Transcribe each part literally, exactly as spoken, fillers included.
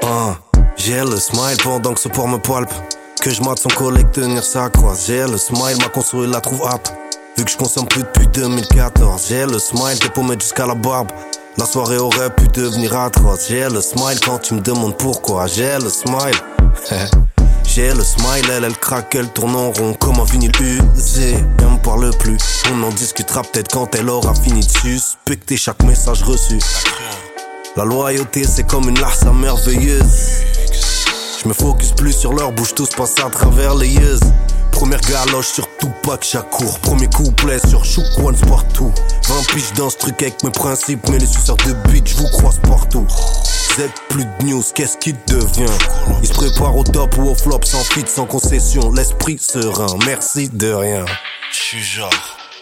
Uh, j'ai le smile pendant que ce port me palpe. Que je mate son collègue tenir sa croise. J'ai le smile, ma conso il la trouve app. Vu que je consomme plus depuis deux mille quatorze. J'ai le smile, t'es paumé jusqu'à la barbe. La soirée aurait pu devenir atroce. J'ai le smile quand tu me demandes pourquoi. J'ai le smile. J'ai le smile, elle, elle craque, elle tourne en rond comme un vinyle usé. Elle me parle plus, on en discutera peut-être quand elle aura fini de suspecter chaque message reçu. La loyauté c'est comme une larce merveilleuse. Je me focus plus sur leur bouche, tout se passe à travers les yeux. Première galoche sur Tupac Shakur. Premier couplet sur Shook Ones partout. vingt piges dans ce truc avec mes principes, mais les suceurs de beat, j'vous croise partout. Z plus de news, qu'est-ce qu'il devient? Il se prépare au top ou au flop, sans fit, sans concession. L'esprit serein, merci de rien. J'suis genre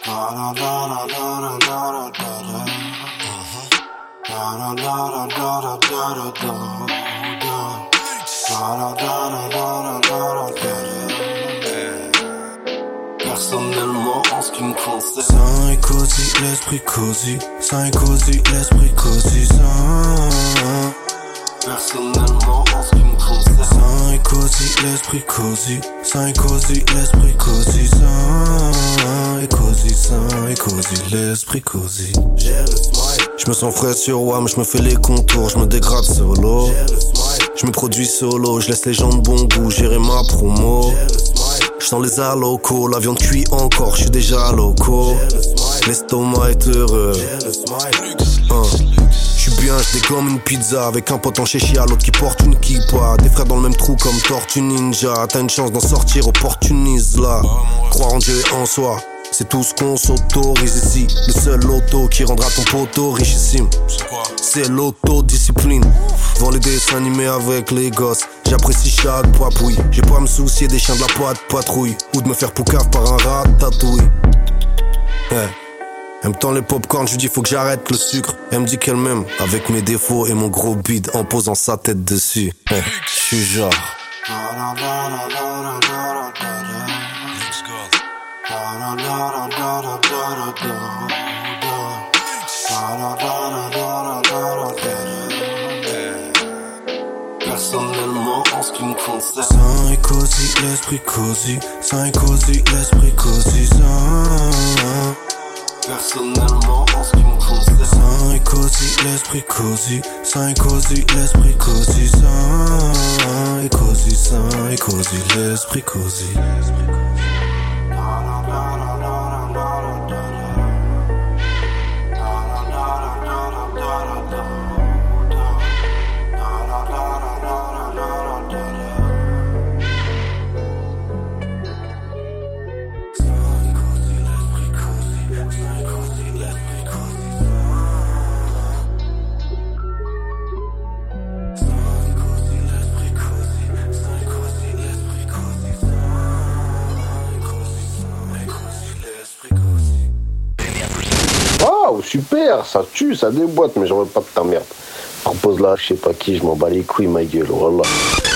personnellement en ce qui me concerne. Sain et cosy, l'esprit cosy. Sain et cosy, l'esprit cosy. Sain. Personnellement en ce qui me concerne. Sain et cosy, l'esprit cosy. Sain et cosy, l'esprit cosy. Sain et cosy, sain et cosy, l'esprit cosy. J'ai le smile. Je me sens frais sur W A M, je me fais les contours, je me dégrade solo. J'ai le smile. Je me produis solo, je laisse les gens de bon goût gérer ma promo. J'ai le smile. J'sens les alocos, la viande cuit encore, j'suis déjà loco. L'estomac est heureux. Hein. J'suis bien, j'dégomme une pizza avec un pote en chéchia, l'autre qui porte une kippa. Des frères dans le même trou comme Tortue Ninja. T'as une chance d'en sortir, opportunise là. Croire en Dieu et en soi, c'est tout ce qu'on s'autorise ici. Le seul auto qui rendra ton poteau richissime, c'est l'autodiscipline. Devant les dessins animés avec les gosses, j'apprécie chaque papouille. J'ai pas à me soucier des chiens de la patte patrouille, ou de me faire poucave par un ratatouille. Ouais. Elle me tend les popcorn, je lui dis faut que j'arrête le sucre. Elle me dit qu'elle m'aime avec mes défauts et mon gros bide en posant sa tête dessus. Ouais. J'suis genre personnellement en ce qui me concerne. Sain et cosy, l'esprit cosy. Sain et cosy, l'esprit cosy. Sain. Personnellement en ce qui me concerne. Sain et cosy, l'esprit cosy. Sain et cosy, l'esprit cosy. Sain et cosy, sain et cosy, l'esprit cosy. Oh super, ça tue, ça déboîte, mais j'en veux pas de ta merde. Propose là, je sais pas qui, je m'en bats les couilles, ma gueule, voilà.